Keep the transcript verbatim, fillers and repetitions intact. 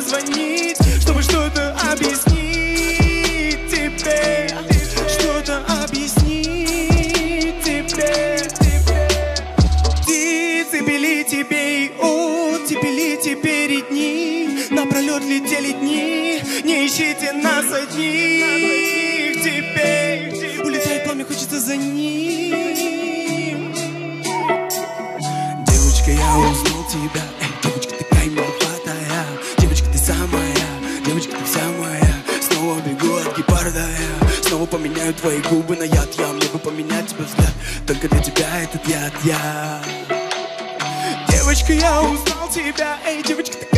позвонить, чтобы что-то объяснить тебе, что-то объяснить тебе. Птицы пели тебе и оттепели теперь и дни, напролет летели дни, не ищите нас одних. Теперь улетает пламя, хочется за ним. Девочка, я узнал тебя, эй, девочка, такая маловатая. Девочка, ты самая, девочка, ты вся моя. Снова бегу от гепарда я, снова поменяю твои губы на яд. Я мне бы поменять тебе взгляд, только для тебя этот яд я. Девочка, я узнал тебя, эй, девочка, ты